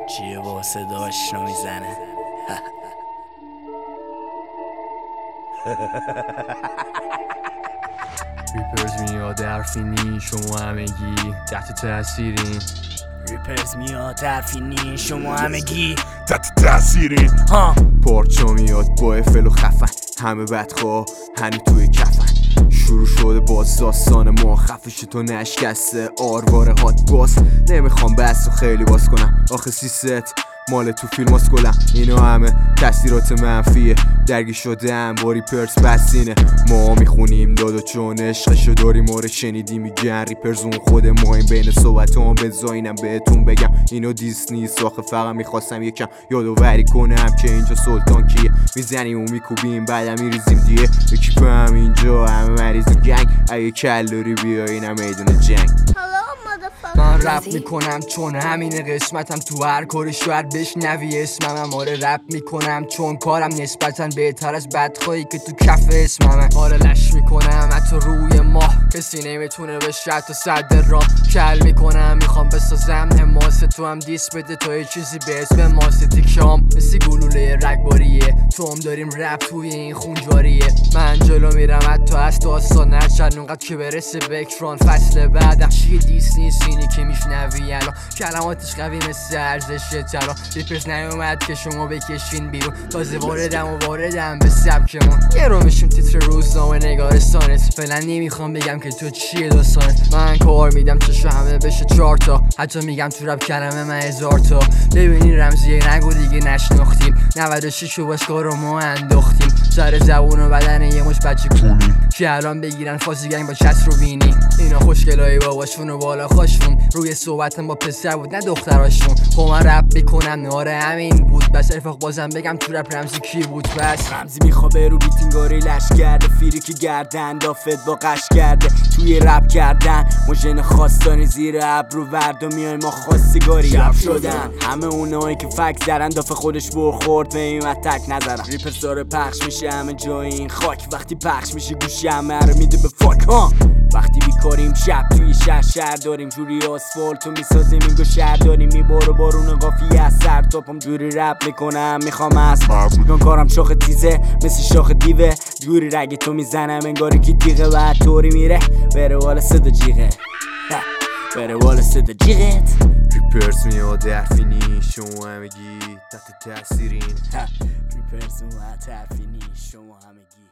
چیه با صدا آشنا میزنه. ریپرز میاد حرفینی شما همگی تحت تاثیرین. ریپرز میاد حرفینی شما همگی تحت تاثیرین. پارچا میاد با افل و خفن، همه بدخواه هنو توی کفن. شروع شده باز داستان ما، خفش تو نشکسته آرواره هات باز. نمیخوام بحث و خیلی باز کنم، آخه سیست مال تو فیلم هاست گلم. اینو همه تاثیرات منفیه، درگی شدم با ریپرز بسینه. ما میخونیم دادا چون عشقشو داریم، آره شنیدی میگن ریپرز اون خود ما. این بین صحبت هم بزاینم بهتون بگم اینو دیس نیست، آخه فقط میخواستم یکم یادوری کنم که اینجا سلطان کیه. میزنیم و میکوبیم بعدم میریزیم دیگه، یکی هم اینجا همه مریض و گنگ. اگه کلوری بیایینم میدون جنگ. من رپ میکنم چون همین قسمتم، تو هر کاری شاید بشنوی اسمم. آره رپ میکنم چون کارم نسبتا بهتر از بدخواهی که تو کف اسمم. آره لش میکنم حتی روی ماه، کسی نمیتونه بشه حتی صد راه. کل میکنم میخوام بسازم حماس، تو هم دیس بده تا یه چیزی به اسم ماسه. تیکام مثل گلوله رگباریه، تو هم داریم رپ توی این خون جاریه. من جلو میرم حتی از داستان نرچن اونقدر که برسه به اکران. فصل بعد چیه دیس نیست اینی که میشنوی الان، کلماتش قوی مثل ارزش طلا. ریپرز نیومد که شما بکشین بیرون، تازه واردم به سبکمون. یه رو میشیم تیتر روزنامه نگارستانت. فعلا نمیخوام بگم که تو چیه داستانت، من کار میدم چشو همه بشه 4 تا. حتی میگم تو رپ کلمه من 1000 تا. ببینین رمزیه نگو دیگه نشناختیم، 96 و باسکار رو ما انداختیم. سر زبون و بدن یه مش بچه کنیم که الان بگیرن فازی گنگ با چت رو بینی. اینا خوشگلای باباشون و بالا خوشون، روی صحبتم با پسر بود نه دختراشون. خب من رپ میکنم ناره همین بود، بس ارفاق بازم بگم تو رپ رمزی کی بود. بس رمزی میخوابه رو بیتینگاری لش کرده، فیری که گردن دافت با قش کرده. توی رپ کردن مجن خواستانی زیر ابرو ورد و میای ما خواستگاری رپ شدن. همه اونایی که فک زرن دافه خودش برخورد به این تک نظرم. ریپرز داره پخش میشه همه جای این خاک، وقتی پخش میشه گوشی همه رو میده به فاک. وقتی بیکاریم شب توی شهر داریم، جوری آسفالتو میسازیم اینگو شهر داریم. میباره بارون قافیه از سر تاپم، جوری رپ میکنم میخوام از میگن کارم شاخ تیزه مثل شاخ دیوه. جوری رگ تو میزنم انگاری که دیگه و طوری میره بره والا صدا جیغه، بره والا صدا جیغت. ریپرز میاد حرفینی شما همگی تحت تاثیرین. ریپرز میاد حرفینی شما همگی